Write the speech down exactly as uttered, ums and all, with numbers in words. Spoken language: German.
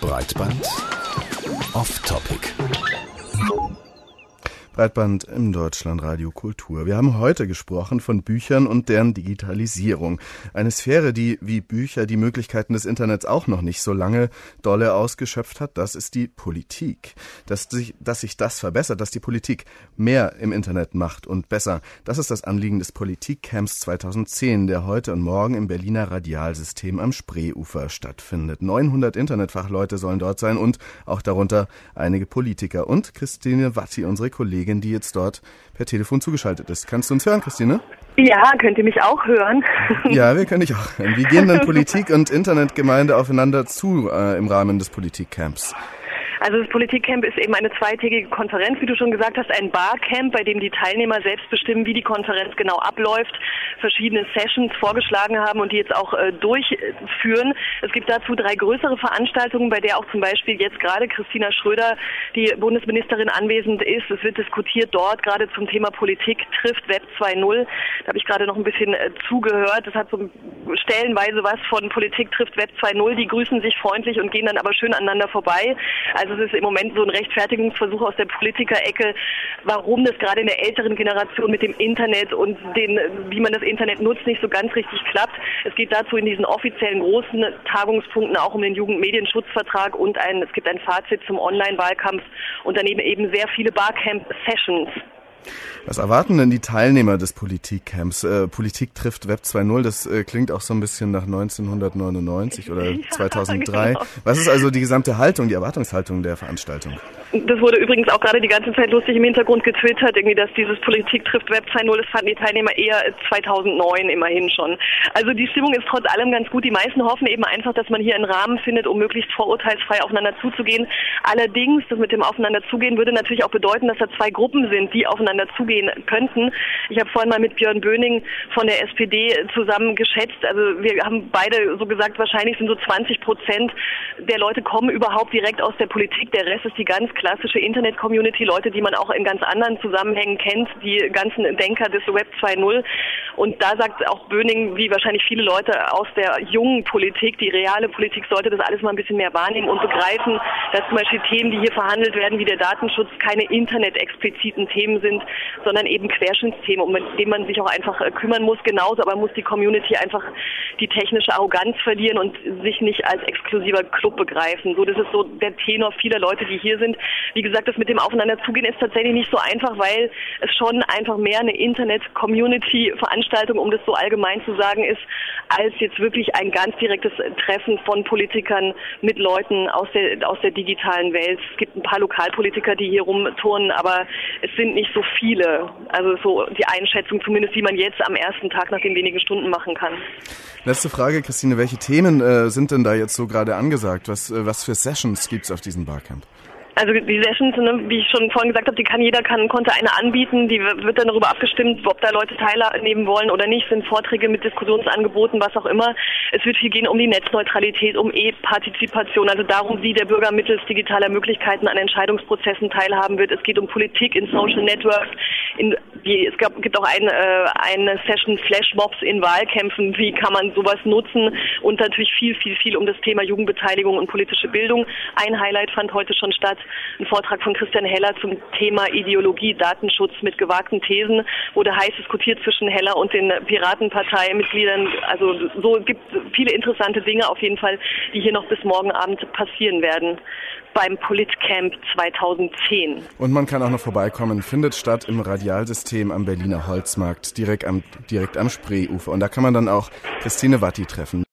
Breitband Off-Topic. Breitband im Deutschlandradio Kultur. Wir haben heute gesprochen von Büchern und deren Digitalisierung. Eine Sphäre, die wie Bücher die Möglichkeiten des Internets auch noch nicht so lange dolle ausgeschöpft hat, das ist die Politik. Dass sich, dass sich das verbessert, dass die Politik mehr im Internet macht und besser, das ist das Anliegen des Politikcamps zweitausendzehn, der heute und morgen im Berliner Radialsystem am Spreeufer stattfindet. neunhundert Internetfachleute sollen dort sein und auch darunter einige Politiker und Christine Watti, unsere Kollegin, die jetzt dort per Telefon zugeschaltet ist. Kannst du uns hören, Christine? Ja, könnt ihr mich auch hören? Ja, wir können dich auch hören. Wie gehen denn Politik und Internetgemeinde aufeinander zu äh, im Rahmen des Politikcamps? Also das Politikcamp ist eben eine zweitägige Konferenz, wie du schon gesagt hast, ein Barcamp, bei dem die Teilnehmer selbst bestimmen, wie die Konferenz genau abläuft, verschiedene Sessions vorgeschlagen haben und die jetzt auch äh, durchführen. Es gibt dazu drei größere Veranstaltungen, bei der auch zum Beispiel jetzt gerade Christina Schröder, die Bundesministerin, anwesend ist. Es wird diskutiert dort gerade zum Thema Politik trifft Web zwei Punkt null. Da habe ich gerade noch ein bisschen äh, zugehört. Das hat so stellenweise was von Politik trifft Web zwei Punkt null. Die grüßen sich freundlich und gehen dann aber schön aneinander vorbei. Also es ist im Moment so ein Rechtfertigungsversuch aus der Politikerecke, warum das gerade in der älteren Generation mit dem Internet und den, wie man das Internet nutzt, nicht so ganz richtig klappt. Es geht dazu in diesen offiziellen großen Tagungspunkten auch um den Jugendmedienschutzvertrag und ein, es gibt ein Fazit zum Online-Wahlkampf und daneben eben sehr viele Barcamp-Sessions. Was erwarten denn die Teilnehmer des Politikcamps? Äh, Politik trifft Web zwei Punkt null, das äh, klingt auch so ein bisschen nach neunzehnhundertneunundneunzig oder ja, zweitausenddrei. Genau. Was ist also die gesamte Haltung, die Erwartungshaltung der Veranstaltung? Das wurde übrigens auch gerade die ganze Zeit lustig im Hintergrund getwittert, irgendwie, dass dieses Politik trifft Web zwei Punkt null, das fanden die Teilnehmer eher zweitausendneun immerhin schon. Also die Stimmung ist trotz allem ganz gut. Die meisten hoffen eben einfach, dass man hier einen Rahmen findet, um möglichst vorurteilsfrei aufeinander zuzugehen. Allerdings, das mit dem Aufeinander zugehen würde natürlich auch bedeuten, dass da zwei Gruppen sind, die aufeinander zugehen könnten. Ich habe vorhin mal mit Björn Böning von der S P D zusammen geschätzt. Also wir haben beide so gesagt, wahrscheinlich sind so zwanzig Prozent der Leute kommen überhaupt direkt aus der Politik. Der Rest ist die ganz klassische Internet-Community, Leute, die man auch in ganz anderen Zusammenhängen kennt, die ganzen Denker des Web zwei Punkt null. Und da sagt auch Böning, wie wahrscheinlich viele Leute aus der jungen Politik, die reale Politik sollte das alles mal ein bisschen mehr wahrnehmen und begreifen, dass zum Beispiel Themen, die hier verhandelt werden, wie der Datenschutz, keine internet-expliziten Themen sind, sondern eben Querschnittsthemen, um die man sich auch einfach kümmern muss. Genauso aber muss die Community einfach die technische Arroganz verlieren und sich nicht als exklusiver Club begreifen. So, das ist so der Tenor vieler Leute, die hier sind. Wie gesagt, das mit dem Aufeinanderzugehen ist tatsächlich nicht so einfach, weil es schon einfach mehr eine Internet-Community-Veranstaltung, um das so allgemein zu sagen, ist, als jetzt wirklich ein ganz direktes Treffen von Politikern mit Leuten aus der, aus der digitalen Welt. Es gibt ein paar Lokalpolitiker, die hier rumturnen, aber es sind nicht so viele. Also so die Einschätzung zumindest, die man jetzt am ersten Tag nach den wenigen Stunden machen kann. Letzte Frage, Christine. Welche Themen äh, sind denn da jetzt so gerade angesagt? Was, äh, was für Sessions gibt's auf diesem Barcamp? Also die Sessions, ne, wie ich schon vorhin gesagt habe, die kann jeder kann, konnte eine anbieten. Die wird dann darüber abgestimmt, ob da Leute teilnehmen wollen oder nicht. Sind Vorträge mit Diskussionsangeboten, was auch immer. Es wird viel gehen um die Netzneutralität, um E-Partizipation, also darum, wie der Bürger mittels digitaler Möglichkeiten an Entscheidungsprozessen teilhaben wird. Es geht um Politik in Social Networks. In, wie, es gab, gibt auch ein, äh, eine Session Flashmobs in Wahlkämpfen. Wie kann man sowas nutzen? Und natürlich viel, viel, viel um das Thema Jugendbeteiligung und politische Bildung. Ein Highlight fand heute schon statt. Ein Vortrag von Christian Heller zum Thema Ideologie, Datenschutz mit gewagten Thesen, wurde heiß diskutiert zwischen Heller und den Piratenparteimitgliedern. Also so gibt es viele interessante Dinge auf jeden Fall, die hier noch bis morgen Abend passieren werden beim Politcamp zweitausendzehn. Und man kann auch noch vorbeikommen. Findet statt im Radialsystem am Berliner Holzmarkt, direkt am, direkt am Spreeufer. Und da kann man dann auch Christine Watti treffen.